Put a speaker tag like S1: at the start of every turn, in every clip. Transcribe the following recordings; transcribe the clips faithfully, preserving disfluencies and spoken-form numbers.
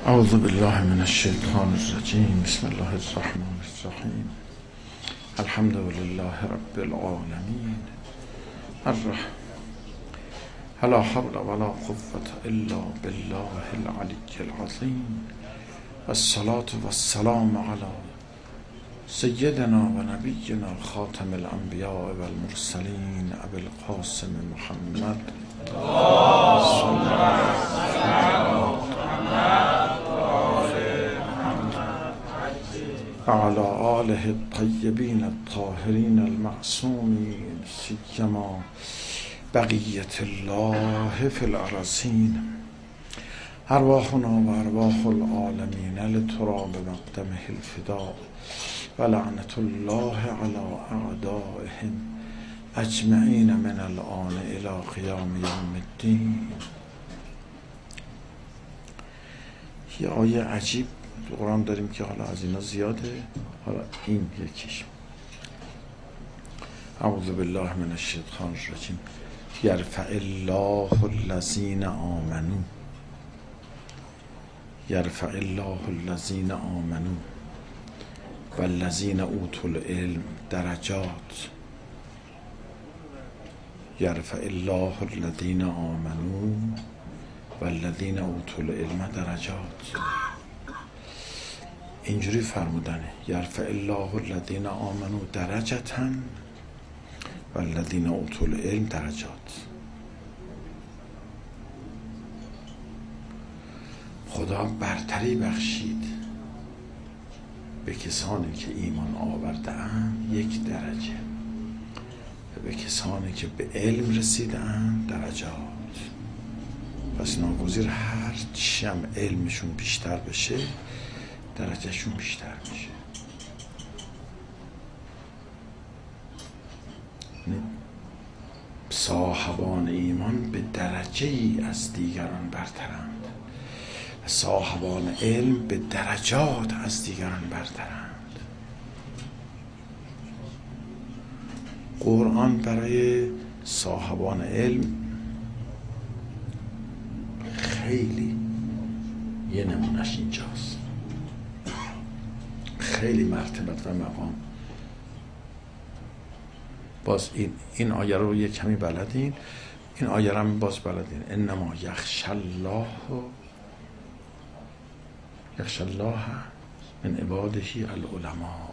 S1: اعوذ بالله من الشیطان الرجیم. بسم الله الرحمن الرحیم. الحمد لله رب العالمین. الرحمن لا حول ولا قوة الا بالله العلی العظیم. الصلاة والسلام علی سیدنا و نبینا خاتم الانبیاء و المرسلین ابی القاسم محمد وعلى آله الطیبین الطاهرین المعصومین سیما بقیة الله فی الارضین. ارواحنا و ارواح العالمین لتراب مقدمه الفداء و لعنة الله علی اعدائهم اجمعین من الآن الى قیام یوم الدین. یه آیه عجیب قرآن داریم که حالا از اینا زیاده، حالا این یکیش. اعوذ بالله من الشیطان الرجیم. یرفع الله الذین آمنوا یرفع الله الذین آمنوا والذین اوتوا العلم درجات. یرفع الله الذین آمنوا والذین اوتوا العلم درجات. اینجوری فرمودنه: یرفع الله الذین آمنوا درجة والذین اوتوا العلم درجات. خدا برتری بخشید به کسانی که ایمان آورده اند یک درجه، و به کسانی که به علم رسیده اند درجات. پس ناگزیر هر چی هم علمشون بیشتر بشه درجهشون بیشتر میشه. صاحبان ایمان به درجه ای از دیگران برترند و صاحبان علم به درجات از دیگران برترند. قرآن برای صاحبان علم خیلی یه نمونش اینجاست. خیلی مرتبت و مقام. باز این این آیه رو یه کمی بلدین، این آیه رو هم باز بلدین. انما یخشی الله یخشی الله من عباده العلماء.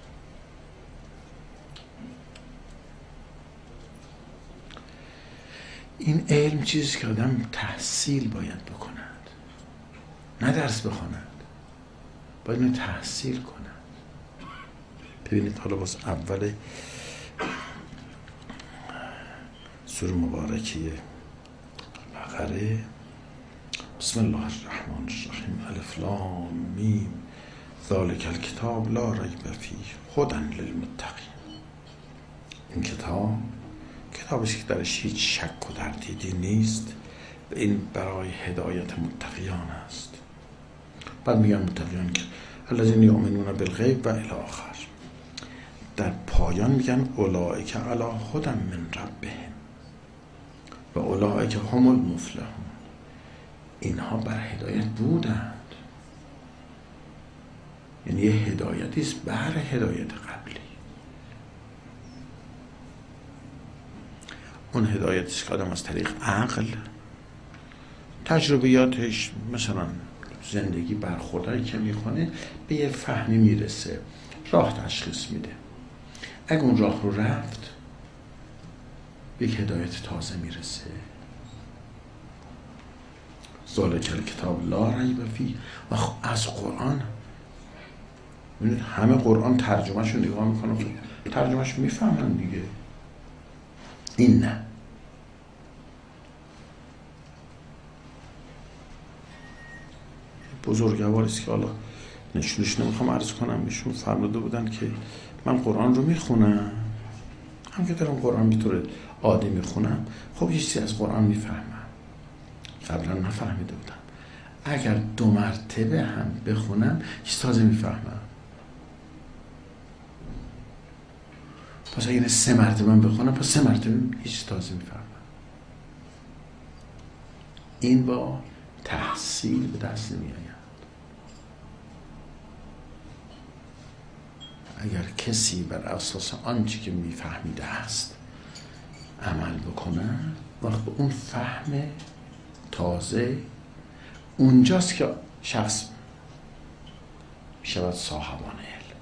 S1: این علم چیزی که آدم تحصیل باید بکند، نه درس بخواند، باید اینو تحصیل کند. ببینید حالا باز اول سوره مبارکه بقره. بسم الله الرحمن الرحیم. الف لام میم ذالک الکتاب لا ریب فیه هدی للمتقین. این کتاب کتابی که درش هیچ شک و تردیدی نیست و این برای هدایت متقیان است. بعد میگن متقیان که الذین یؤمنون بالغیب و الی آخر. در پایان میگن اولئک علی هدی من ربهم و اولئک هم المفلحون. اینها بر هدایت بودند، یعنی یه هدایتی است بر هدایت قبلی. اون هدایتی است که آدم از طریق عقل، تجربیاتش، مثلا زندگی برخوردهایی که میکنه به یه فهمی میرسه، راه تشخیص میده. اگه اون راه رو رفت یک هدایت تازه میرسه. ذالک الکتاب لا ریب فیه. و از قرآن ببینید همه قرآن ترجمهش رو نگاه میکنن، ترجمهش میفهمن دیگه. این نه. بزرگواری است که حالا نشونش نمیخوام عرض کنم، ایشون فرموده بودن که من قرآن رو میخونم، هم که دارم قرآن به طور عادی میخونم، خب یه چیزی از قرآن میفهمم، قبلا نفهمیده بودم. اگر دو مرتبه هم بخونم چیز تازه میفهمم. پس اگر سه مرتبه هم بخونم پس سه مرتبه هیچ تازه میفهمم. این با تحصیل به دست نمی آید. اگر کسی بر اساس آنچه که میفهمیده است عمل بکنه، وقت به اون فهم تازه اونجاست که شخص میشود صاحبان علم.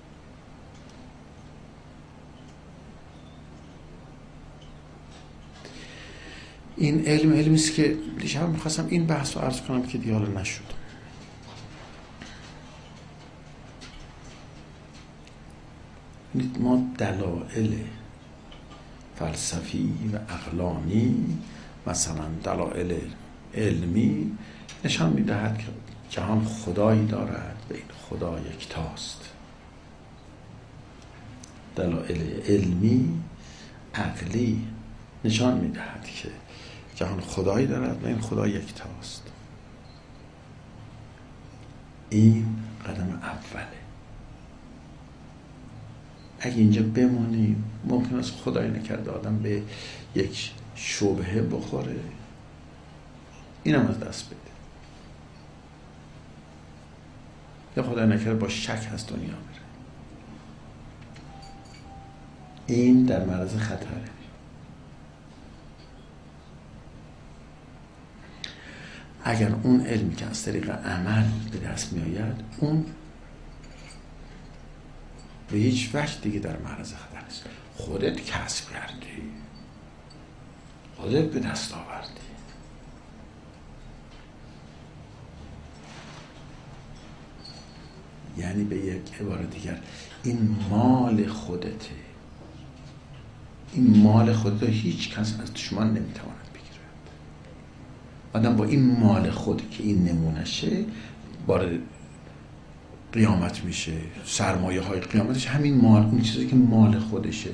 S1: این علم علمی است که دیشب میخواستم این بحث رو عرض کنم که دیگه حالا نشد. ما دلایل فلسفی و عقلانی، مثلا دلایل علمی، نشان میدهد که جهان خدایی دارد و این خدا یکتاست. دلایل علمی عقلی نشان میدهد که جهان خدایی دارد و این خدا یکتاست. این قدم اوله. اگه اینجا بمونیم ممکن است خدایی نکرده آدم به یک شبهه بخوره، اینم از دست بده، یا خدایی نکرده با شک از دنیا بره. این در معرض خطره. اگر اون علمی که از طریق عمل به دست می آید، اون به هیچ وجه دیگه در معرض خطر نیست. خودت کسب کردی، خودت به دست آوردی. یعنی به یک عبارت دیگر این مال خودته. این مال خودت هیچ کس از شما نمیتواند بگیرد. آدم با این مال خود که این نمونشه وارد قیامت میشه. سرمایه های قیامتش همین مال، اون چیزی که مال خودشه.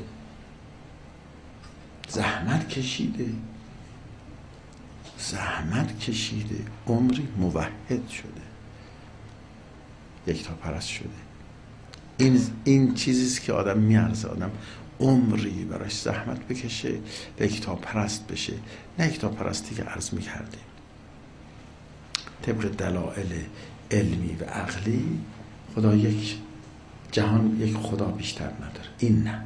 S1: زحمت کشیده زحمت کشیده عمری موحد شده، یکتا پرست شده. این این چیزیست که آدم میارزه آدم عمری براش زحمت بکشه و یکتا پرست بشه، نه یکتا پرستی که عرض میکردیم طبق دلایل علمی و عقلی خدا یک جهان، یک خدا بیشتر نداره. این نه.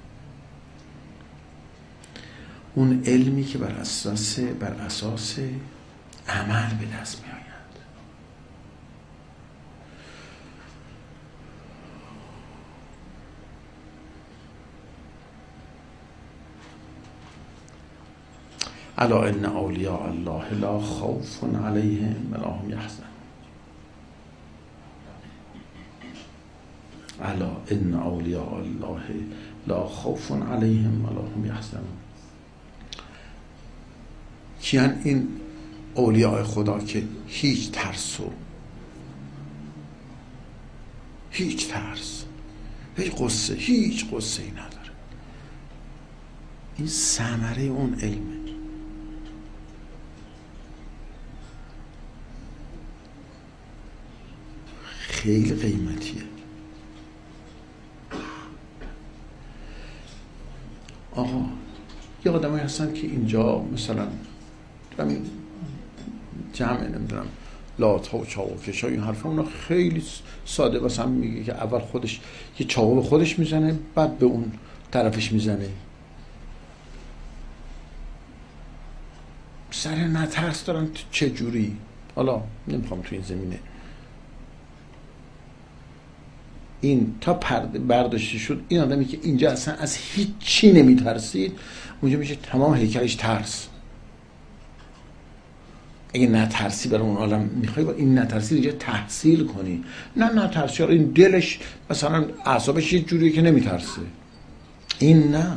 S1: اون علمی که بر اساس بر اساس عمل به دست می آید. الا ان اولیاء الله لا خوف علیهم ولا هم یحزنون. الا ان اولیاء الله لا خوف علیهم ولا هم یحزنون. کیان این اولیاء خدا که هیچ ترس و هیچ ترس، هیچ قصه هیچ قصه ای نداره. این ثمره اون علمه. خیلی قیمتیه. آقا یه آدمایی هستن که اینجا مثلا همین جمع نمیدونم لات ها و چاقوکش ها این حرف ها، اونا خیلی ساده مثلا میگه که اول خودش یه چاقو خودش میزنه بعد به اون طرفش میزنه. سر نترس دارن چه جوری. حالا نمیخوام تو این زمینه این تا پرده برداشته شد. این آدمی که اینجا اصلا از هیچ چی نمیترسید، اونجا میشه تمام هیکلش ترس. اگه نترسی برای اون عالم میخوای با این نترسی اینجا تحصیل کنی. نه نترسی، این دلش مثلا اعصابش یه جوریه که نمیترسه. این نه،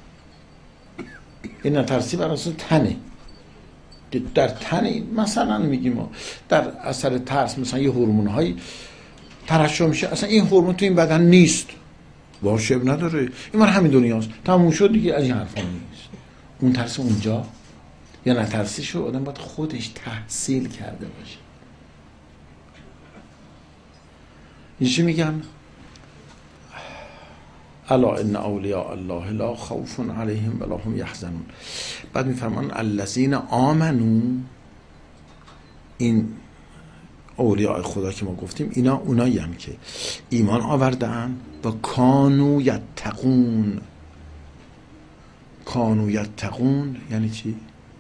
S1: این نترسی برای اساس تنه. در تن مثلا میگیم ما در اثر ترس مثلا یه هورمون‌هایی ترشح میشه، اصلا این هورمون تو این بدن نیست، باشه نداره، این مال همین دنیاست، تموم شد دیگه، از این حرفا نیست. اون ترس اونجا یا نترسی شو آدم باید خودش تحصیل کرده باشه. این چی میگن؟ الا ان اولیاء الله لا خوف علیهم ولا هم یحزنون. بعد میفرمان الذین آمنو، این اولیاء خدا که ما گفتیم اینا اونایی هم که ایمان آوردن و کانو یتقون. کانو یتقون یعنی چی؟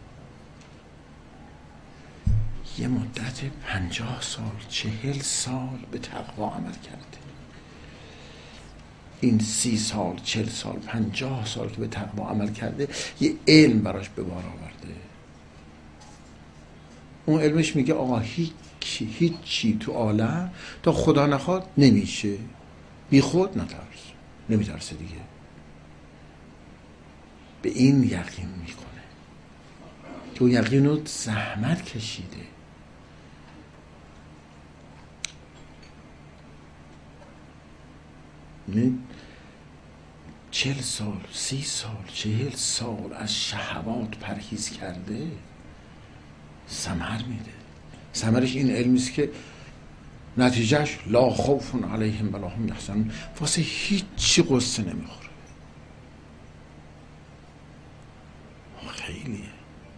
S1: یه مدت پنجاه سال چهل سال به تقوا عمل کرده، این سی سال چهل سال پنجاه سال که به تقوا عمل کرده یه علم براش به بار آورده. اون علمش میگه آقا هیچی هیچی تو عالم تا خدا نخواد نمیشه، بی خود نترس، نمیترسه دیگه، به این یقین میکنه که اون یقین رو زحمت کشیده. چهل سال سی سال چهل سال از شهوات پرهیز کرده، ثمر میده. ثمرش این علمیست که نتیجهش لا خوف علیهم ولا هم یحزنون، واسه هیچی قصه نمیخوره. خیلیه،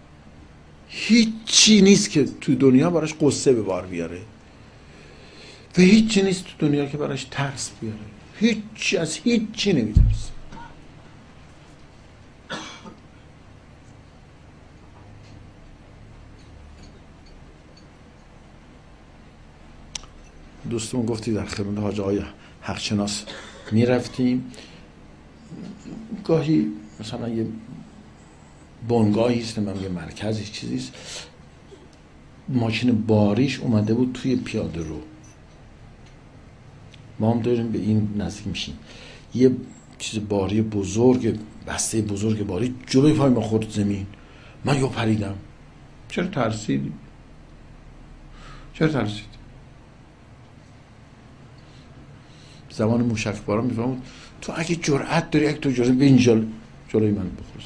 S1: هیچی نیست که تو دنیا براش قصه به بار بیاره و هیچی نیست تو دنیا که براش ترس بیاره. هیچی از هیچی نمیترسه. دوستمون گفتی در خدمت حاج آقای حقشناس میرفتیم، گاهی مثلا یه بنگاهی است، من یه مرکزی چیزیست، ماشین باریش اومده بود توی پیاده رو، ما هم داریم به این نزدیک میشیم، یه چیز باری بزرگ، بسته بزرگ باری جلوی پای ما خورد زمین، من یه پریدم. چرا ترسیدی؟ چرا ترسید؟ زمان موشک باران میفهمود تو اگه جرأت داری، اگه تو جرأت به اینجا جلوی من بخوره.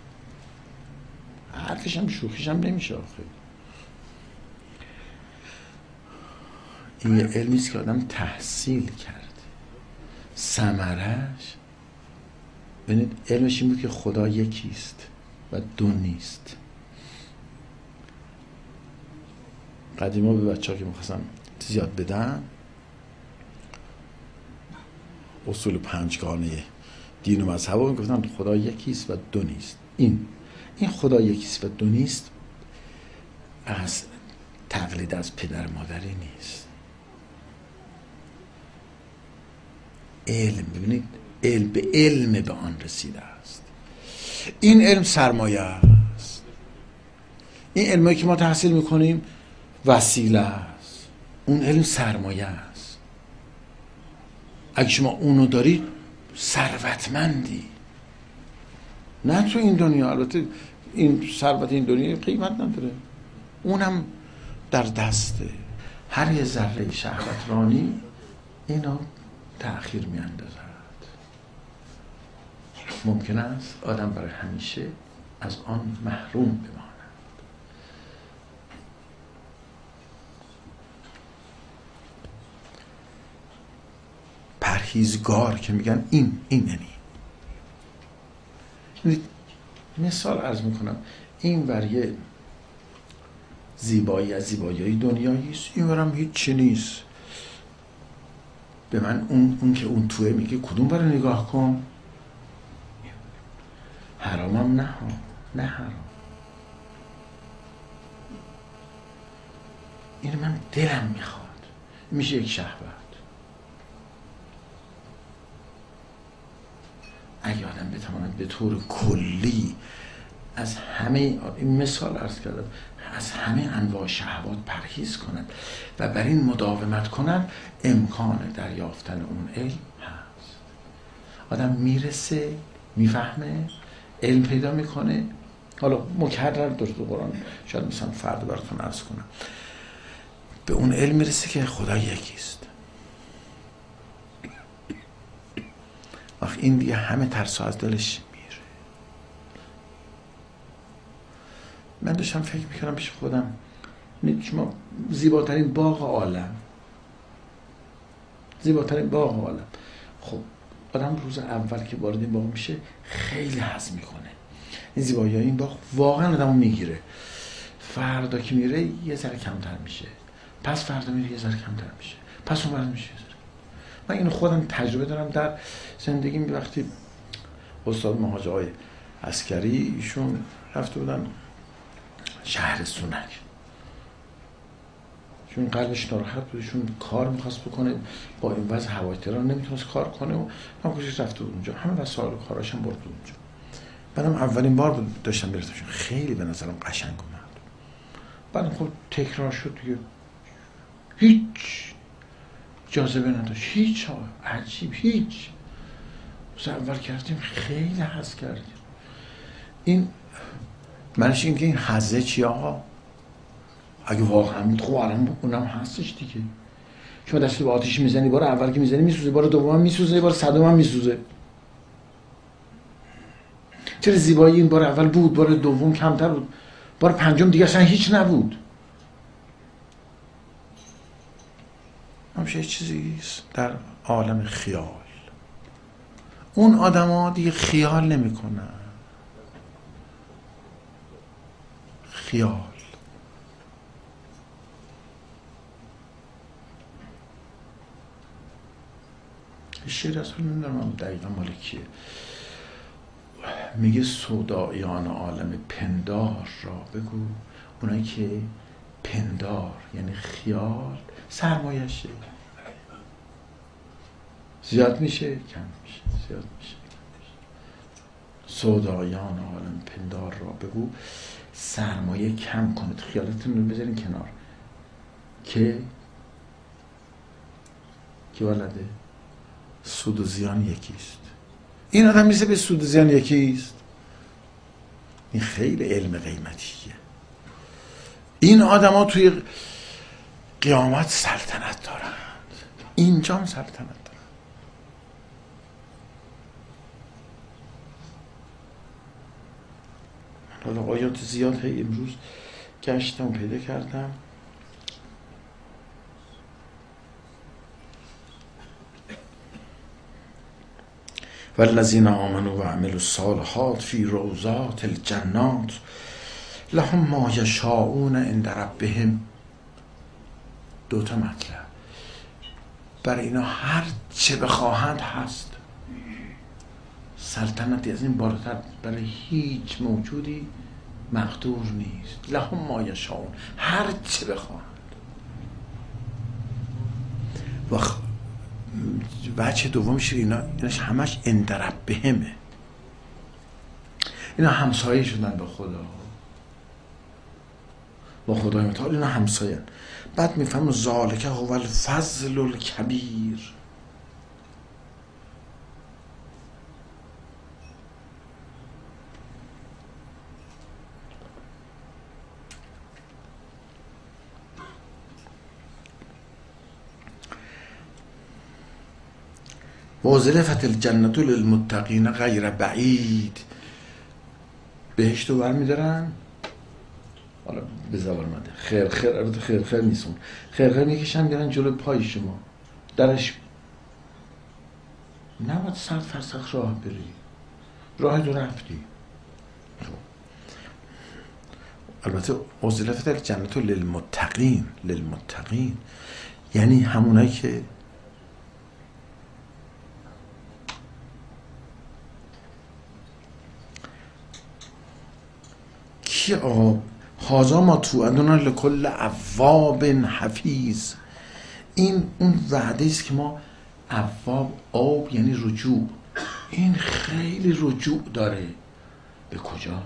S1: حرفش هم شوخیش هم نمیشه آخه. این یه علمیست که آدم تحصیل کرده، ثمرش ببینید علمش این بود که خدا یکیست و دو نیست. قدیما به بچه‌ها که می‌خواستن زیاد بدن اصول پنجگانه دین و مذهب رو میگفتن خدا یکیست و دو نیست. این این خدا یکیست و دو نیست از تقلید از پدر مادری نیست. علم، ببینید علم به علم به آن رسیده است. این علم سرمایه است. این علمی که ما تحصیل میکنیم وسیله است. اون علم سرمایه است. اگه شما اونو دارید ثروتمندی. نه تو این دنیا، البته این ثروت این دنیا قیمت نداره، اونم در دسته. هر یه ذره شهوت رانی اینو تأخیر می اندازد. ممکن است آدم برای همیشه از آن محروم بماند. پرهیزگار که میگن این این یعنی مثال عرض میکنم، این بریه زیبایی از زیبایی دنیایی است، این برم هیچ چی نیست. به من اون, اون که اون توه میگه کدوم برای نگاه کن، حرامم نه ها، نه حرام. این من دلم میخواد، میشه یک شهوت. اگه آدم بتواند به طور کلی از همه، این مثال عرض کردم، از همه انواع شهوات پرهیز کند و بر این مداومت کند، امکان دریافتن اون علم هست. آدم میرسه، میفهمه، علم پیدا میکنه. حالا مکرر در قرآن شاید مثلا فرد براتون عرض کنم، به اون علم میرسه که خدا یکیست. وقت این دیگه همه ترسا از دلش میره. من داشتم فکر میکردم پیش خودم، شما زیباترین باغ عالم، زیباترین باغ عالم، خب آدم روز اول که وارد این باغ میشه خیلی حظ میکنه، این زیبایی این باغ واقعا آدمو میگیره. فردا که میره یه ذره کمتر میشه، پس فردا میره یه ذره کمتر میشه، پس اون فردا میشه یه ذره. من اینو خودم تجربه دارم در زندگیم. وقتی استاد مهاجر آقای عسکری ایشون رفته بودن شهر سونک، چون قلبش ناراحت بود، ایشون کار میخواست بکنه، با این وضع هوای تهران نمیتونست کار کنه و من کجاش رفته بود اونجا، همه وسایل و کاراشم برد اونجا. بعدم اولین بار بود داشتم میرفتم، خیلی به نظرم قشنگ اومد. بعدم خب تکرار شد دیگه، هیچ جاذبه نداشت، هیچ عجیب، هیچ. بس اول کردیم خیلی حس کردیم. این منش این که این حزه چیه آقا؟ اگه واقعا بود خب الان اونم هستش دیگه. شما دست به آتیش میزنی، بار اول که میزنی میسوزه، بار دوم میسوزه، بار صدوم هم میسوزه. چرا زیبایی این بار اول بود، بار دوم کمتر بود، بار پنجم دیگه اصلا هیچ نبود. همشه چیزی در عالم خیال. اون آدم ها دیگه خیال نمی کنن. خیال شعر اصلا نمیدونم دقیقا مال کیه، میگه سودایان عالم پندار را بگو، اونایی که پندار یعنی خیال سرمایشه، زیاد میشه کم میشه، زیاد میشه کم میشه. سودایان عالم پندار را بگو سرمایه کم کنید، خیالتون رو بذارین کنار که که ولده سود و زیان یکیست. این آدم میشه به سود و زیان یکیست. این خیلی علم قیمتیه. این آدم ها توی قیامت سلطنت دارند، اینجا هم سلطنت دارند. حالا آیات زیاد هی امروز گشتم و پیدا کردم. والذین آمنوا و عملوا الصالحات فی روضات الجنات لهم ما یشاءون عند ربهم. دو تا مطلب برای اینا هر چه بخواهند هست. سلطنتی از این بالاتر برای هیچ موجودی مقدور نیست. لهم ما یشاءون، هر چه بخواهند. و بچه دومش اینا ایناش همش عند ربهمه. اینا همسایه شدن به خدا، با خدای متعال اینا همسایه. بعد میفهمم ذالک هو الفضل الکبیر. وازلفت الجنة للمتقین غیر بعید. بهشت رو برمیدارن، حالا به زبان مده خیر خیر البته خیر خیر نیستون، خیر خیر میکشن میرن جلو پای شما، درش نباید صد فرسخ راه بری، راه دو رفتی. البته وازلفت الجنة للمتقین، للمتقین یعنی همونایی که کی آقا هازا ما توعدون لکل اواب حفیظ. این اون وعده است که ما اواب، آب یعنی رجوع، این خیلی رجوع داره. به کجا؟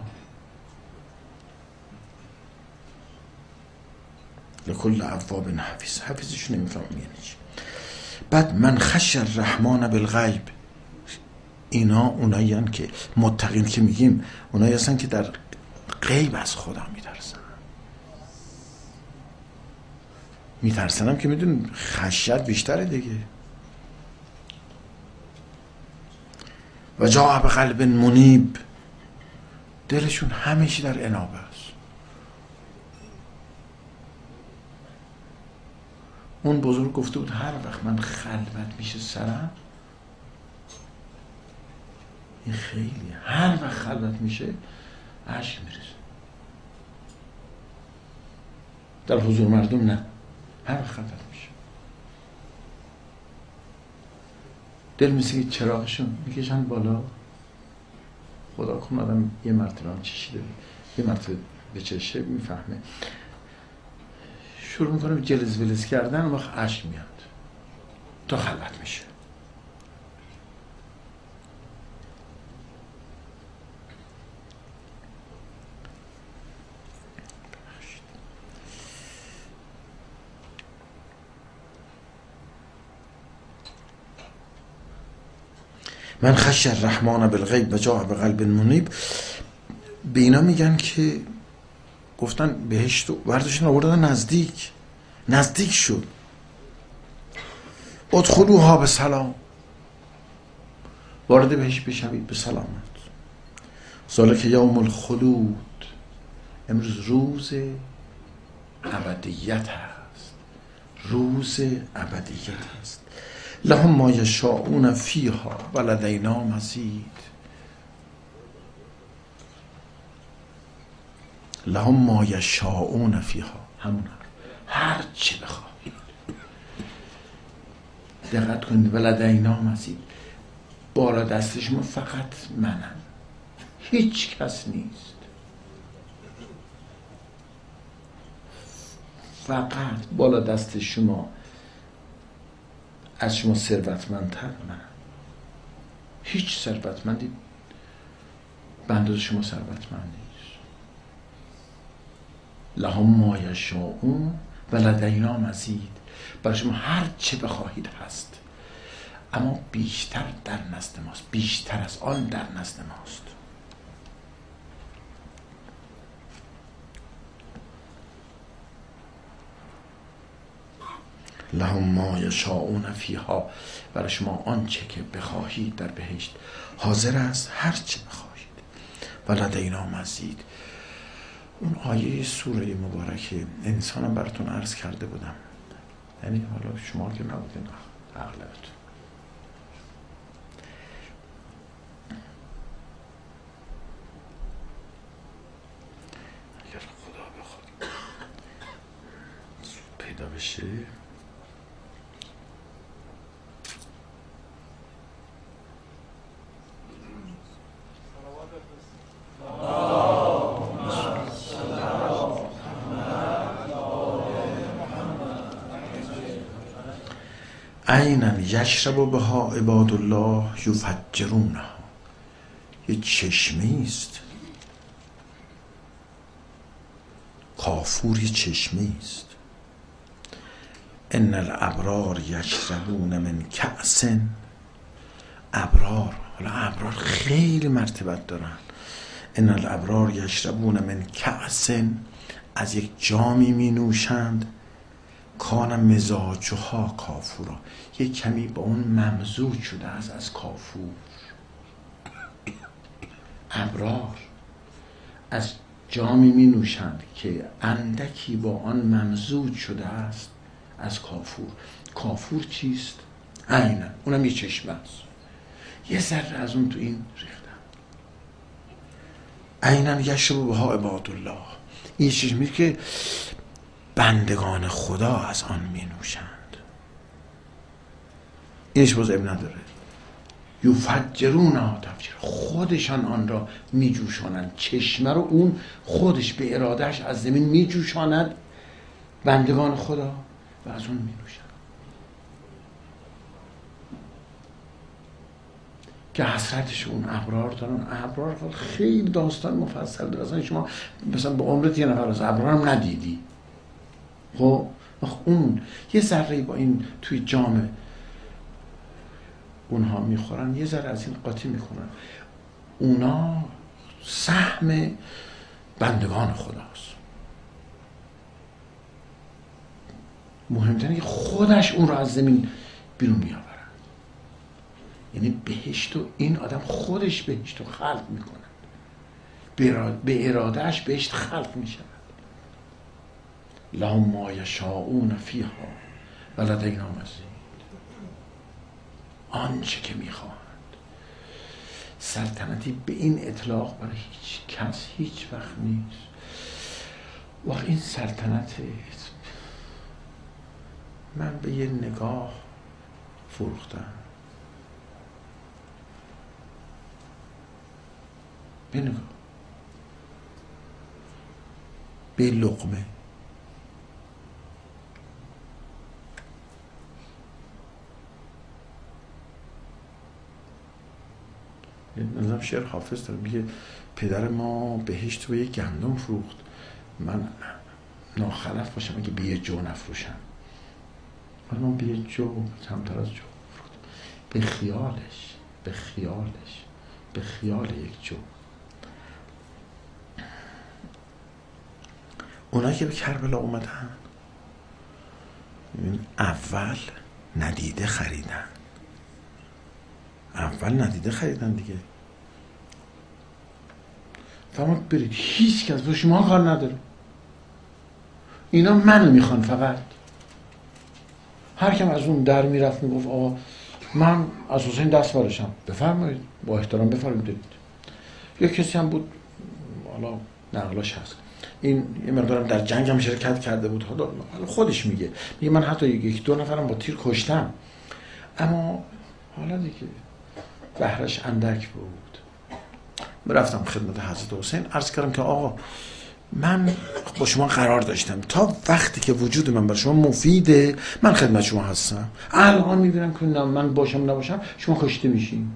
S1: لکل اواب حفیظ. حفیظش نمیفهمم یعنی چی. بعد من خشی الرحمن بالغیب. اینا اونایی هستن که متقین که میگیم، اونایی هستن که در غیب از خدا میترسن. میترسنم که میدون خشیت بیشتره دیگه. و جاء بقلب منیب. دلشون همیشه در انابه است. اون بزرگ گفته بود هر وقت من خلوت میشه سرم، این خیلی هر وقت خلوت میشه اشک میریزه. در حضور مردم نه، هر خطر میشه. دل میسه که چراغشون میکشن بالا، خدا کن آدم یه مرتبه هم چشیده یه مرتبه به چشه میفهمه، شروع میکنه جلز ولز کردن و وقت عشق میاد تا خلوت میشه. من خشی الرحمن بالغیب و جاء بقلب منیب. به اینا میگن که گفتن بهشت و برداشتن آوردن نزدیک، نزدیک شد. ادخلوها به سلام، وارد بهشت بشوید به سلامت. ذالک یوم الخلود، امروز روز ابدیت هست، روز ابدیت هست. لهم ما یشاءون فیها و لدینا مزید. لهم ما یشاءون فیها، همون هر چی بخواهید. دقت کنید، و لدینا مزید، بالا دست شما فقط منم، هیچ کس نیست. فقط بالا دست شما، از شما ثروتمندتر منم. هیچ ثروتمندی به اندازه شما ثروتمند نیست. لهم ما یشاءون و لدینا مزید، برای شما هر چه بخواهید هست، اما بیشتر در نزد ماست، بیشتر از آن در نزد ماست. لهم ما یشاءون فیها، برای شما آنچه که بخواهید در بهشت حاضر است، هر چه بخواهید. و لدینا مزید، اون آیه سوره مبارکه انسانم براتون عرض کرده بودم، یعنی حالا شما که نبودین اغلبتون. اگر خدا بخواد زود پیدا بشه، عینا یشرب بها عباد الله یفجرونها، یه چشمه است، کافور یه چشمه است. ان الابرار یشربون من کأس، ابرار، حالا ابرار خیلی مرتبت دارن. ان الابرار یشربون من کأس، از یک جامی می نوشند، کان مزاجها کافورا، یک کمی با اون ممزوج شده است از کافور. ابرار از جامی می نوشند که اندکی با آن ممزوج شده است از کافور. کافور چیست؟ عینا، اونم یه چشمه است، یه ذره از اون تو این ریختن. عینا یشرب بها عباد الله، این چشمی که بندگان خدا از آن می نوشند. اینش باز اب نداره. یفجرونها تفجیرا، خودشان آن را می جوشانند. چشمه رو اون خودش به ارادهش از زمین می جوشاند، بندگان خدا، و از اون می نوشند. که حسرتش اون ابرار دارن. ابرار خیلی داستان مفصل داره، اصلا شما مثلا به عمرت یه نفر از ابرار هم ندیدی. خب اون یه ذره با این توی جام اونها میخورن، یه ذره از این قاطی میکنن. اونا سهم بندگان خداست. مهمتره که خودش اون رو از زمین بیرون میآورن. یعنی بهشت و این آدم خودش بهشت رو خلق میکنن، به ارادهش بهشت خلق میشن. لهم ما یشاءون فیها و لدینا مزید، آنچه که میخواهند. سلطنتی به این اطلاق برای هیچ کس هیچ وقت نیست. و این سلطنت من به یه نگاه فروختم، به نگاه، به لقمه. نظرم شعر حافظ داره میگه پدر ما بهشت رو به یک گندم فروخت، من ناخلف باشم اگه به یه جو نفروشم. من من به یه جو کمتر از جو فروخت، به خیالش، به خیالش، به خیال یک جو. اونایی که به کربلا اومدن اول ندیده خریدن، اول ندیده خریدن دیگه. فرمود برید، هیچ کس با شما کار نداره، اینا منو میخوان فقط. هر کم از اون در میرفت میگفت آقا من از حسین دست بارشم، بفرمایید، با احترام بفرمایید. یک کسی هم بود، حالا نقلاش هست، این یه مقدارم در جنگ هم شرکت کرده بود، حالا خودش میگه میگه من حتی یک دو نفرم با تیر کشتم، اما حالا دیگه بهرش اندک بود. رفتم خدمت حضرت حسین، عرض کردم که آقا من با شما قرار داشتم تا وقتی که وجود من برای شما مفیده من خدمت شما هستم، الان میبینم که من باشم نباشم شما کشته میشین،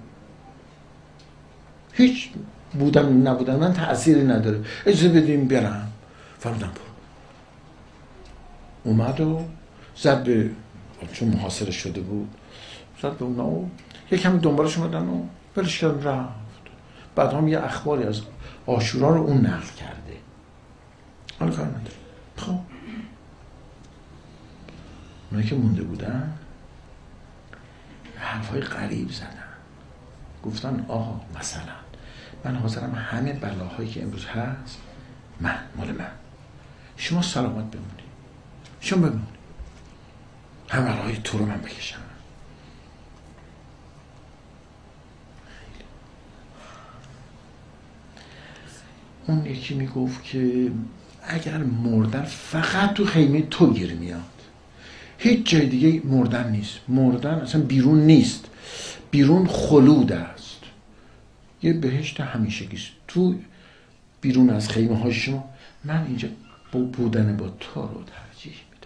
S1: هیچ بودن نبودن من تأثیری نداره، اجازه بدیم برم. فرمودم برو. اومد و زد به، چون محاصره شده بود، زد به اونا و یک کمی دنبالش اومدن و ولش کردن رفت. بعد هم یه اخباری از عاشورا رو اون نقل کرده، حالا کار نداره. خب اونایی که مونده بودن حرفای غریب زدن، گفتن آقا مثلا من حاضرم همه بلاهایی که امروز هست من مال من، شما سلامت بمونی، شما بمونی، همه بلاهای تو رو من بکشم. اون یکی میگفت که اگر مردن فقط تو خیمه تو گیر میاد، هیچ جای دیگه مردن نیست، مردن اصلا بیرون نیست، بیرون خلود است، یه بهشت همیشگیست تو بیرون از خیمه های شما. من اینجا بودن با تو رو ترجیح میدم.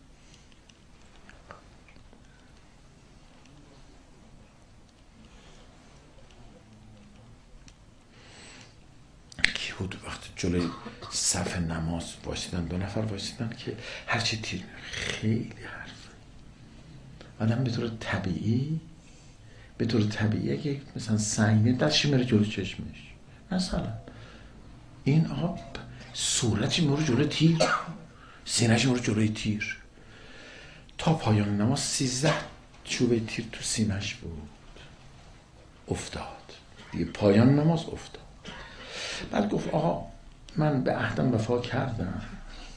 S1: کی بود وقتی جلوی صف نماز وایسیدن، دو نفر وایسیدن که هرچی تیر میره، خیلی حرف آدم به طور طبیعی به طور طبیعی که مثلا سنگه دستش میره جلو چشمش، مثلا این آقا صورتش میره جلو تیر، سینه‌اش میره جلوی تیر، تا پایان نماز سیزده چوبه تیر تو سینه‌اش بود، افتاد دیگه، پایان نماز افتاد. بعد گفت آقا من به عهدم وفا کردم،